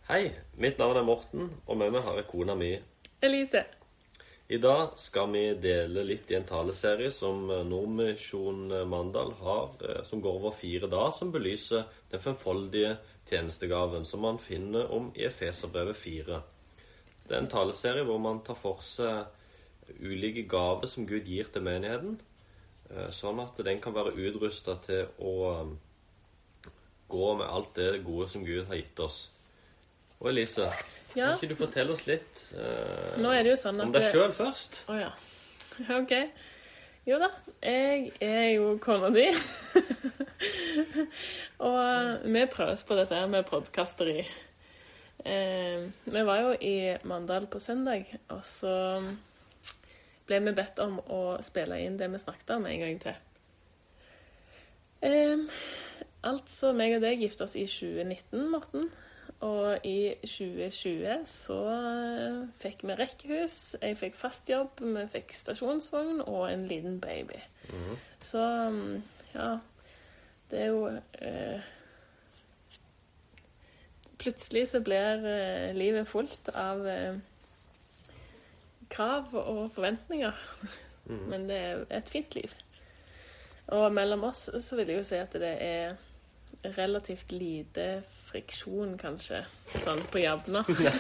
Hei, mitt navn er Morten, og med meg har jeg kona mi. Elise. I dag skal vi dele litt i en taleserie som Nordmisjon Mandal har, som går over 4 dager, som belyser den femfoldige tjenestegaven som man finner om i Efeserbrevet 4. Det er en taleserie hvor man tar for seg ulike gaver som Gud gir til menigheten, sånn at den kan være utrustet til å gå med alt det gode som Gud har gitt oss. Og Elise, kan ikke du fortelle oss litt Nå er det jo sånn at om deg selv først? Åja, ok. Jo da, jeg er jo kona di. Og vi prøver oss på dette her med podcasteri. Vi var jo i Mandal på søndag, og så ble vi bedt om å spille inn det vi snakket om en gang til. Altså, meg og deg gifte oss i 2019, Morten. Og i 2020 så fikk vi rekkehus, jeg fikk fast jobb, vi fikk stasjonsvogn og en liten baby. Så, ja, det er jo... Plutselig så blir livet fullt av krav og forventninger. Men det er et fint liv. Og mellom oss så vil jeg jo si at det er relativt lite friksjon, kanskje, sånn på jabbene.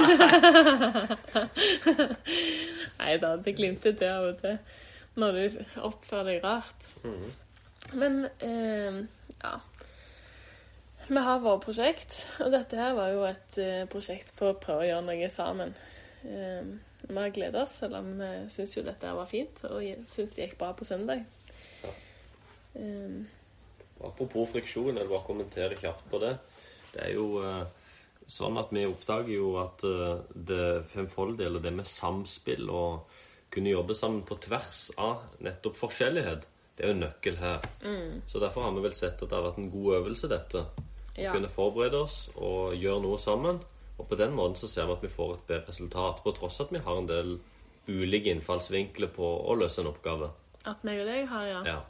Neida, det glimter det av og til når du oppfører deg rart. Men, ja, vi har vårt prosjekt, og dette her var jo et prosjekt på å prøve å gjøre noe sammen. Vi har gledet oss, selv om vi synes jo dette var fint, og jeg synes det gikk bra på søndag. Apropos friksjon, jeg vil bare kommentere kjapt på det. Det er jo sånn at vi oppdager jo at det femfoldige, eller det med samspill og kunne jobbe sammen på tvers av nettopp forskjellighet, det er jo nøkkel her. Så derfor har vi vel sett at det har vært en god øvelse dette. Å kunne forberede oss og gjøre noe sammen. Og på den måten så ser vi at vi får et bedre resultat, på tross at vi har en del ulike innfallsvinkler på å løse en oppgave. At meg og deg har, ja.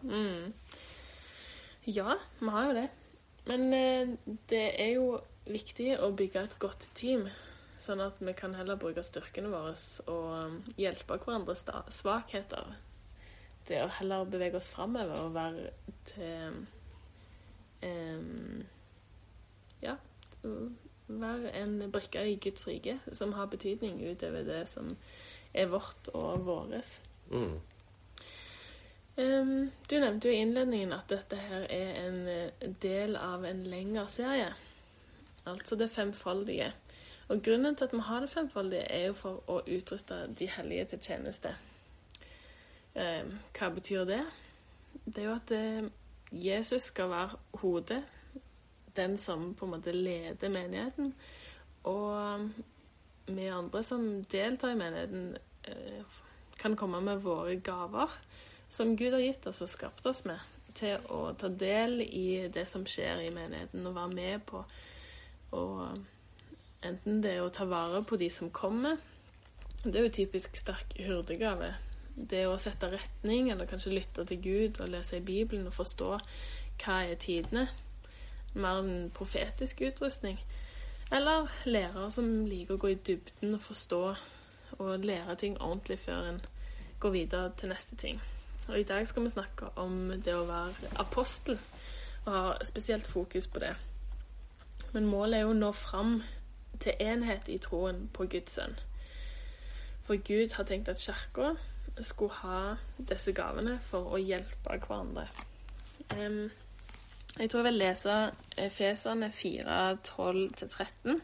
Ja, vi har jo det. Men det er jo viktig å bygge et godt team, sånn at vi kan heller bruke styrkene våre og hjelpe hverandres svakheter. Det å heller bevege oss fremover og være til... være en brikke i Guds rike, som har betydning utover det som er vårt og våres. Du nevnte jo i innledningen at dette her er en del av en lengre serie. Altså det femfoldige. Og grunnen til at vi har det femfoldige er jo for å utruste de hellige til tjeneste. Hva betyr det? Det er jo at Jesus skal være hodet, den som på en måte leder menigheten, og vi andre som deltar i menigheten kan komme med våre gaver, som Gud har gitt oss og skapt oss med, til å ta del i det som skjer i menigheten, og være med på enten det å ta vare på de som kommer. Det er jo typisk sterk hyrdegave. Det å sette retning, eller kanskje lytte til Gud og lese i Bibelen og forstå hva er tidene. Mer en profetisk utrustning. Eller lærere som liker å gå i dybden og forstå og lære ting ordentlig før en går videre til neste ting. Og i dag skal vi snakke om det å være apostel, og ha spesielt fokus på det. Men målet er jo å nå fram til enhet i troen på Guds sønn. For Gud har tenkt at kirken skulle ha disse gavene for å hjelpe hverandre. Jeg tror jeg vil lese Efeserne 4, 12-13.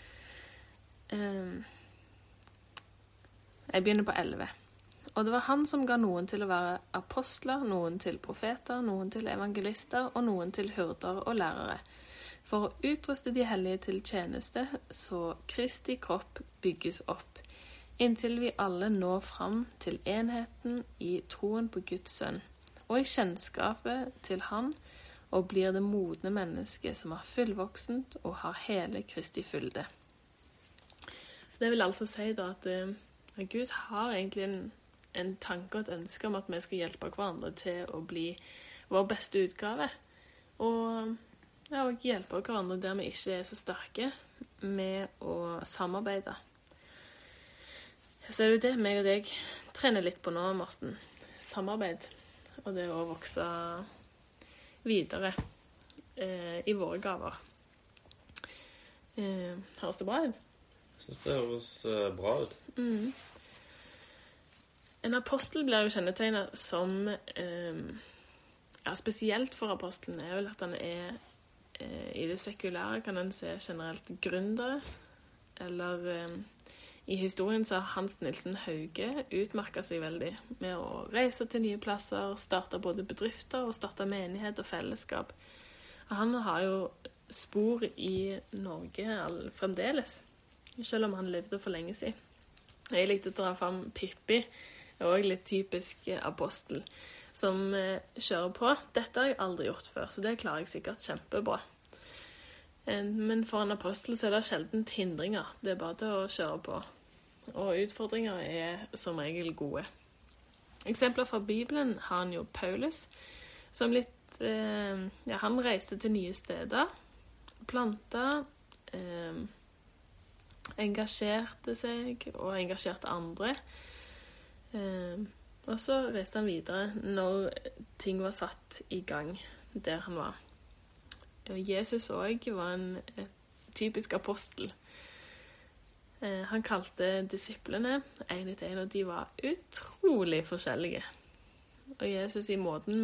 Jeg begynner på 11. Og det var han som ga noen til å være apostler, noen til profeter, noen til evangelister og noen til hyrder og lærere, for å utruste de hellige til tjeneste, så Kristi kropp bygges opp, inntil vi alle når fram til enheten i troen på Guds sønn, og i kjennskapet til han, og blir det modne menneske som er fullvoksent og har hele Kristi fylde. Så det vil altså si da at Gud har egentlig en tanke og et ønske om at vi skal hjelpe hverandre til å bli vår beste utgave. Og hjelpe hverandre der vi ikke er så sterke. med å samarbeide. Så er det jo det meg og deg trener litt på nå, Morten. Samarbeid. Og det å vokse videre i våre gaver. Høres det bra ut? Jeg synes det høres bra ut. En apostel blir jo kjennetegnet som, spesielt for apostelen, er vel at han er, i det sekulære kan en se generelt gründere, eller i historien så har Hans Nilsen Hauge utmerket seg veldig med å reise til nye plasser, starte både bedrifter og starte menighet og fellesskap. Han har jo spor i Norge fremdeles, selv om han levde for lenge siden. Jeg likte å dra frem Pippi, og litt typisk apostel, som kjører på. Dette har jeg aldri gjort før, så det klarer jeg sikkert kjempebra. Men for en apostel så er det sjeldent hindringer. Det er bare til å kjøre på. Og utfordringer er som regel gode. Eksempler fra Bibelen har han jo Paulus, som han reiste til nye steder, plantet, engasjerte seg og engasjerte andre. Og så reiste han videre når ting var satt i gang der han var. Jesus også var en typisk apostel. Han kalte disiplene en etter en, og de var utrolig forskjellige. Og Jesus i måten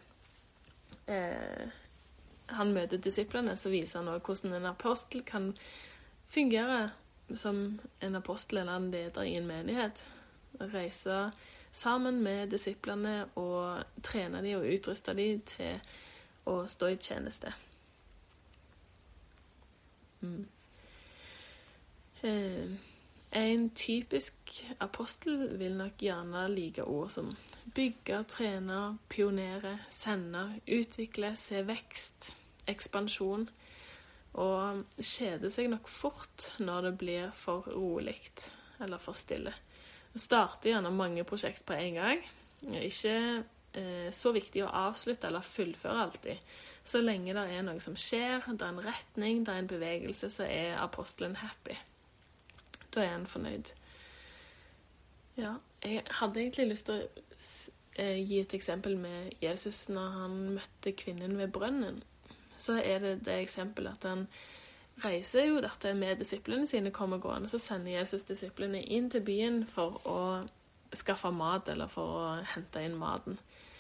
han møter disiplene, så viser han også hvordan en apostel kan fungere som en apostel eller en leder i en menighet. Reise sammen med disiplene og trene dem og utruste dem til å stå i tjeneste. En typisk apostel vil nok gjerne like ord som bygge, trene, pionere, sende, utvikle, se vekst, ekspansjon, og kjede seg nok fort når det blir for roligt eller for stille. Starter gjerne mange prosjekt på en gang. Ikke så viktig å avslutte eller fullføre alltid. Så lenge det er noe som skjer, det er en retning, det er en bevegelse, så er apostelen happy. Da er han fornøyd. Ja, jeg hadde egentlig lyst til å gi et eksempel med Jesus når han møtte kvinnen ved brønnen. Så er det eksempelet at han reiser jo dette med disiplene sine kommer gående, så sender Jesus disiplene inn til byen for å skaffe mat, eller for å hente inn maten.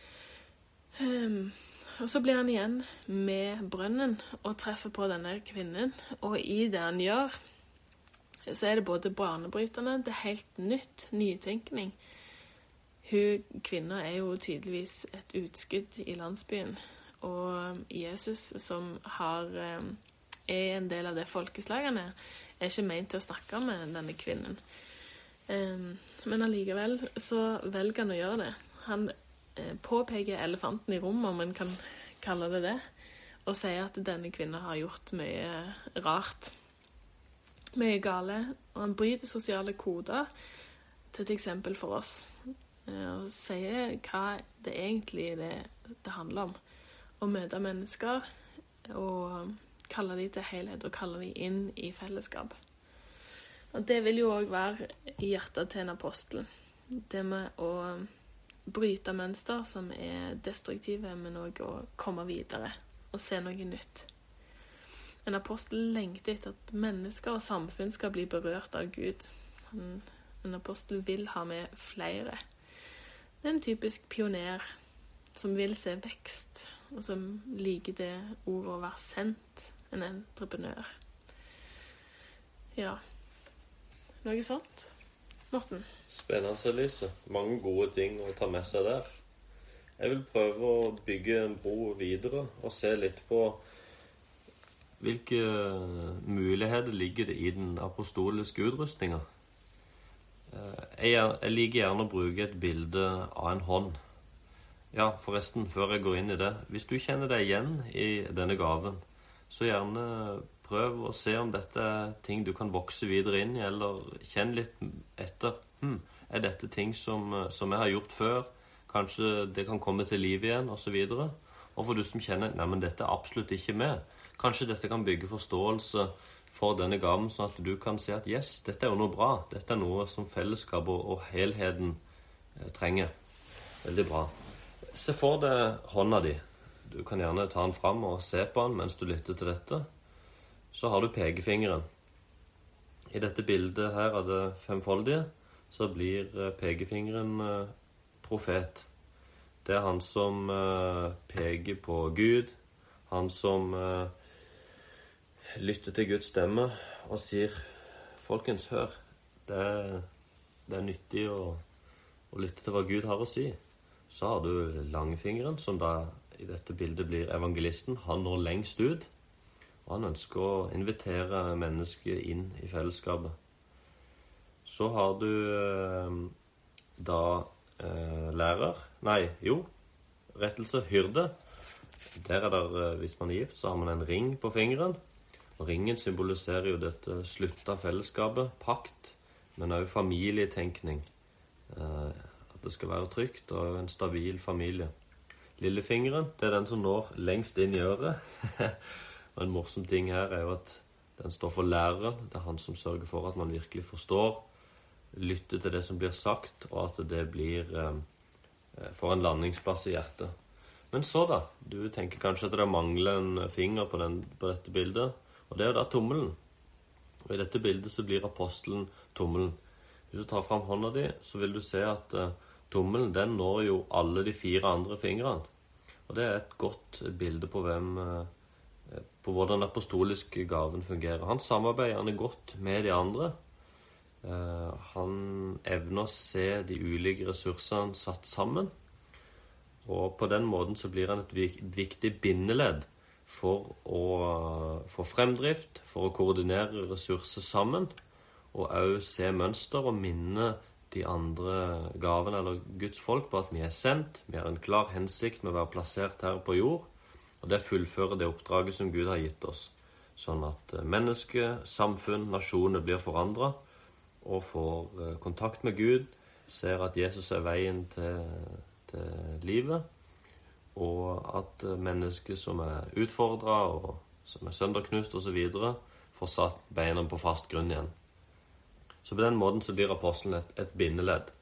Og så blir han igjen med brønnen og treffer på denne kvinnen, og i det han gjør, så er det både banebrytende, det er helt nytt, nytenkning. Kvinna er jo tydeligvis et utskudd i landsbyen, og Jesus som er en del av det folkeslagene, er ikke ment til å snakke med denne kvinnen. Men allikevel så velger han å gjøre det. Han påpeker elefanten i rommet, om man kan kalle det det, og sier at denne kvinnen har gjort mye rart, mye gale, og han bryter sosiale koder til et eksempel for oss, og sier hva det egentlig det handler om. Å møte mennesker og kalle de til helhet og kalle de inn i fellesskap. Og det vil jo også være i hjertet til en apostel. Det med å bryte mønster som er destruktive, men også å komme videre og se noe nytt. En apostel lengter etter at mennesker og samfunn skal bli berørt av Gud. En apostel vil ha med flere. Det er en typisk pioner som vil se vekst, og som liker det ordet å være sendt, en entreprenør. Ja, noe sånt. Morten? Spennende, Elise. Mange gode ting å ta med seg der. Jeg vil prøve å bygge en bro videre og se litt på hvilke muligheter ligger det i den apostoliske utrustningen. Jeg liker gjerne å bruke et bilde av en hånd. Ja, forresten, før jeg går inn i det, hvis du kjenner deg igjen i denne gaven, så gjerne prøv å se om dette er ting du kan vokse videre inn i, eller kjenn litt etter. Er dette ting som jeg har gjort før? Kanskje det kan komme til liv igjen, og så videre. Og for du som kjenner, nei, men dette er absolutt ikke med. Kanskje dette kan bygge forståelse for denne gaven, sånn at du kan se at yes, dette er jo noe bra. Dette er noe som fellesskap og helheten trenger. Veldig bra. Se for deg hånda di. Du kan gjerne ta den fram og se på den mens du lytter til dette. Så har du pekefingeren. I dette bildet her av det femfoldige, så blir pekefingeren profet. Det er han som peker på Gud, han som lytter til Guds stemme og sier, folkens, hør, det er nyttig å lytte til hva Gud har å si. Så har du langfingeren, som da i dette bildet blir evangelisten. Han når lengst ut, og han ønsker å invitere mennesket inn i fellesskapet. Så har du rettelse, hyrde. Der er der, hvis man er gift, så har man en ring på fingeren. Og ringen symboliserer jo dette slutta fellesskapet, pakt, men også familietenkning. At det skal være trygt og en stabil familie. Lillefingeren, det er den som når lengst inn i øret. Og en morsom ting her er jo at den står for læreren. Det er han som sørger for at man virkelig forstår, lytter til det som blir sagt, og at det får en landingsplass i hjertet. Men så da, du tenker kanskje at det mangler en finger på dette bildet, og det er jo da tommelen. Og i dette bildet så blir apostelen tommelen. Hvis du tar frem hånda di, så vil du se at tommelen, den når jo alle de 4 andre fingrene. Og det er et godt bilde på på hvordan den apostoliske gaven fungerer. Han samarbeider gjerne godt med de andre. Han evner å se de ulike ressursene satt sammen, og på den måten så blir han et viktig bindeledd for å få fremdrift, for å koordinere ressurser sammen, og også se mønster og minne de andre gavene eller Guds folk på at vi er sendt, vi har en klar hensikt med å være plassert her på jord, og det fullfører det oppdraget som Gud har gitt oss, sånn at mennesker, samfunn, nasjoner blir forandret, og får kontakt med Gud, ser at Jesus er veien til livet, og at mennesker som er utfordret, og som er sønderknust og så videre, får satt beina på fast grunn igjen. Så på den måten så blir apostelen et bindeledd.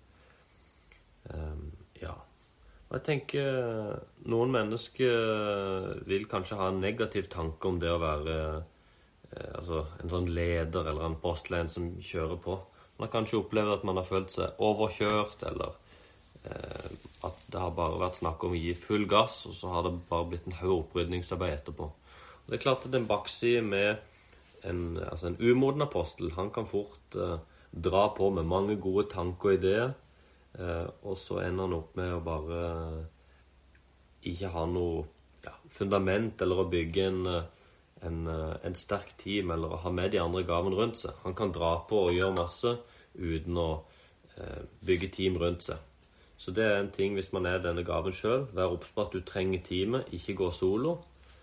Og jeg tenker, noen mennesker vil kanskje ha en negativ tanke om det å være en sånn leder eller en apostel, en som kjører på. Man har kanskje opplevd at man har følt seg overkjørt, eller at det har bare vært snakk om å gi full gass, og så har det bare blitt en haug opprydningsarbeid etterpå. Og det er klart at en bakside med en umoden apostel, han kan fort dra på med mange gode tanker og ideer, og så ender han opp med å bare ikke ha noe fundament, eller å bygge en sterk team, eller å ha med de andre gavene rundt seg. Han kan dra på og gjøre masse uten å bygge team rundt seg. Så det er en ting hvis man er denne gaven selv. Vær obs på at du trenger teamet, ikke gå solo.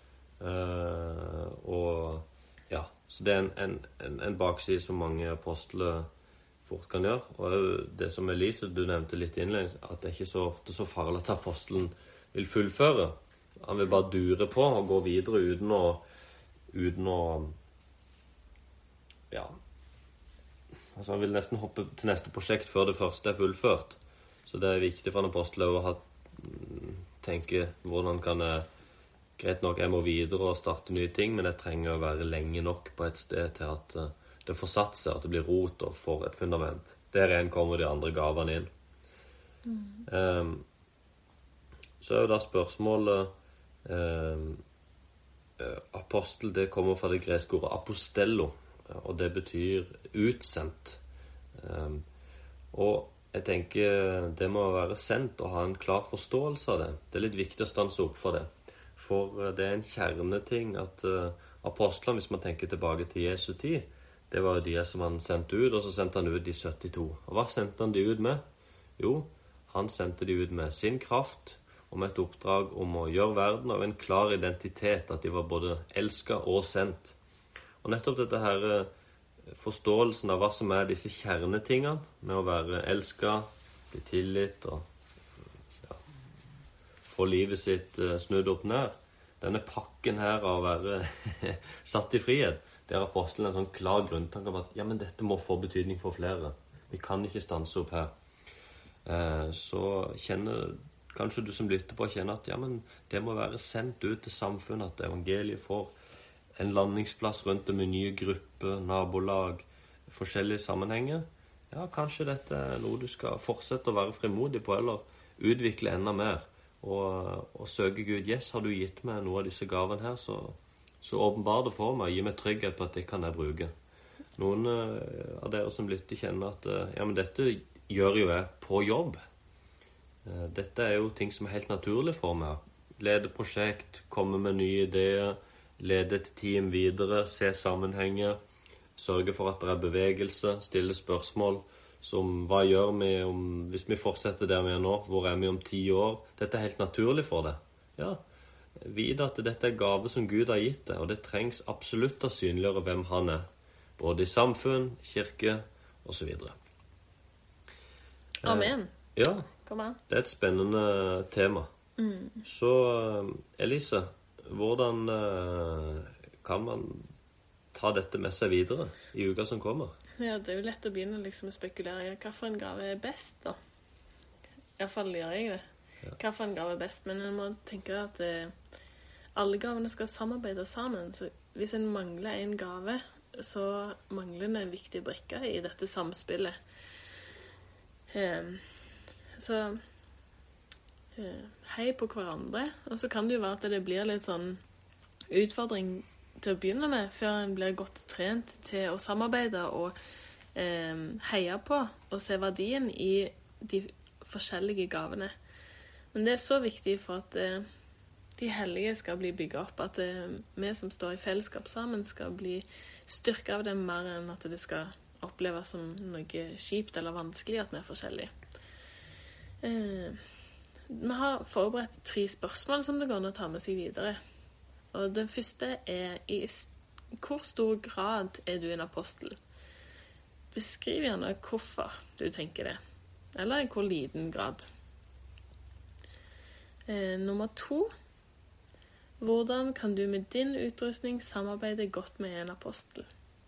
Så det er en bakside som mange apostler fort kan gjøre. Og det som Elise, du nevnte litt innledning, at det er ikke så ofte så farlig at apostelen vil fullføre. Han vil bare dure på og gå videre uten å han vil nesten hoppe til neste prosjekt før det første er fullført. Så det er viktig for en apostel å tenke hvordan kan jeg, greit nok, jeg må videre og starte nye ting, men jeg trenger å være lenge nok på et sted til at det får satt seg, at det blir rot og får et fundament. Der igjen kommer de andre gavene inn. Så er jo da spørsmålet apostel, det kommer fra det greske ordet apostello, og det betyr utsendt. Og jeg tenker det må være sendt og ha en klar forståelse av det. Det er litt viktig å stanse opp for det. For det er en kjerneting at apostlene, hvis man tenker tilbake til Jesu tid, det var jo de som han sendte ut, og så sendte han ut de 72. Og hva sendte han de ut med? Jo, han sendte de ut med sin kraft, og med et oppdrag om å gjøre verden av en klar identitet, at de var både elsket og sendt. Og nettopp dette her forståelsen av hva som er disse kjernetingene, med å være elsket, bli tilgitt og få livet sitt snudd opp ned. Denne pakken her av å være satt i frihet, der apostelen en sånn klar grunntanke om at ja, men dette må få betydning for flere. Vi kan ikke stanse opp her. Så kjenner kanskje du som lytter på kjenner at ja, men det må være sendt ut til samfunnet, at evangeliet får en landingsplass rundt det med nye grupper, nabolag, forskjellige sammenhenger. Ja, kanskje dette er noe du skal fortsette å være frimodig på, eller utvikle enda mer, og søke Gud. Yes, har du gitt meg noe av disse gavene her, så åpenbar det for meg, gi meg trygghet på at det kan jeg bruke. Noen av dere som lytter kjenner at ja, men dette gjør jo jeg på jobb. Dette er jo ting som er helt naturlig for meg. Lede prosjekt, komme med nye ideer, lede et team videre, se sammenhenger, sørge for at det er bevegelse, stille spørsmål som hva gjør vi hvis vi fortsetter der vi er nå, hvor er vi om 10 år? Dette er helt naturlig for det. Ja, vite at dette er gave som Gud har gitt deg, og det trengs absolutt å synliggjøre hvem han er, både i samfunn, kirke og så videre. Amen. Ja, Kom an. det er et spennende tema. Så Elise, hvordan kan man ta dette med seg videre i uka som kommer? Ja, det er jo lett å begynne liksom å spekulere i hva for en gave er best, da. I hvert fall gjør jeg det. Hva for en gave er best, men en må tenke at alle gavene skal samarbeide sammen, så hvis en mangler en gave, så mangler en viktig brikke i dette samspillet. Så hei på hverandre, og så kan det jo være at det blir litt sånn utfordring til å begynne med, før en blir godt trent til å samarbeide og heie på og se verdien i de forskjellige gavene. Men det er så viktig for at de hellige skal bli bygget opp, at vi som står i fellesskap sammen skal bli styrket av det mer enn at det skal oppleves som noe kjipt eller vanskelig at vi er forskjellige. Vi har forberedt 3 spørsmål som det går an å ta med seg videre. Og det første er i hvor stor grad er du en apostel? Beskriv gjerne hvorfor du tenker det, eller i hvor liten grad. Nummer 2. Hvordan kan du med din utrustning samarbeide godt med en apostel?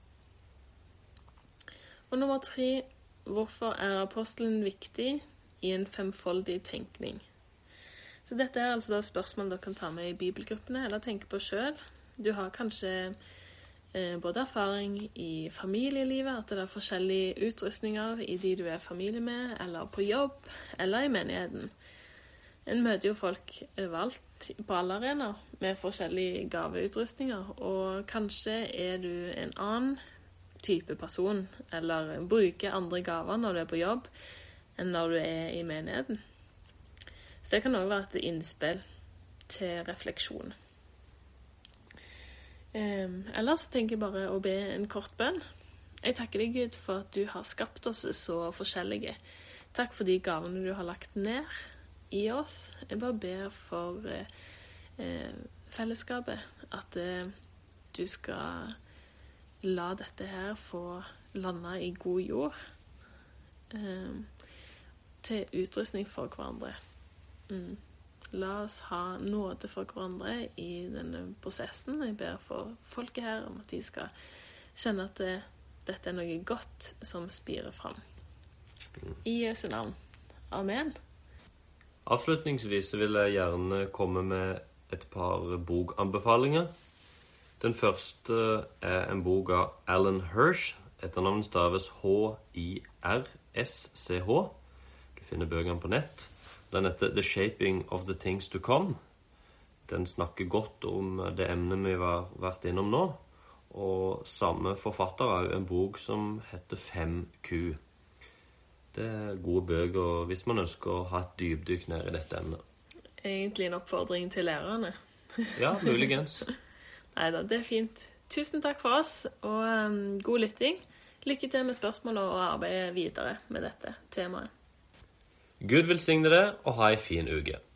Og nummer 3. Hvorfor er apostelen viktig i en femfoldig tenkning? Så dette er altså da spørsmål dere kan ta med i bibelgruppene, eller tenke på selv. Du har kanskje både erfaring i familielivet, at det er forskjellige utrustninger i de du er familie med, eller på jobb, eller i menigheten. En møter jo folk overalt på alle arenaer med forskjellige gaveutrustninger, og kanskje er du en annen type person, eller bruker andre gaver når du er på jobb, enn når du er i menigheten. Så det kan også være et innspill til refleksjon. Ellers tenker jeg bare å be en kort bønn. Jeg takker deg, Gud, for at du har skapt oss så forskjellige. Takk for de gavene du har lagt ned i oss. Jeg bare ber for fellesskapet, at du skal la dette her få lande i god jord, til utrustning for hverandre. La oss ha nåde for hverandre i denne prosessen. Jeg ber for folket her om at de skal kjenne at dette er noe godt som spirer fram. I Jesu navn. Amen. Avslutningsvis vil jeg gjerne komme med et par bokanbefalinger. Den første er en bok av Alan Hirsch. Etternavnet staves H-I-R-S-C-H. Du finner bøkene på nett. Den heter The Shaping of the Things to Come. Den snakker godt om det emnet vi har vært innom nå. Og samme forfatter har jo en bok som heter 5Q. Det er gode bøker hvis man ønsker å ha et dypdykk ned i dette emnet. Egentlig en oppfordring til lærerne. Ja, muligens. Neida, det er fint. Tusen takk for oss, og god lytting. Lykke til med spørsmål og arbeide videre med dette temaet. Gud velsigne deg, og ha en fin uke.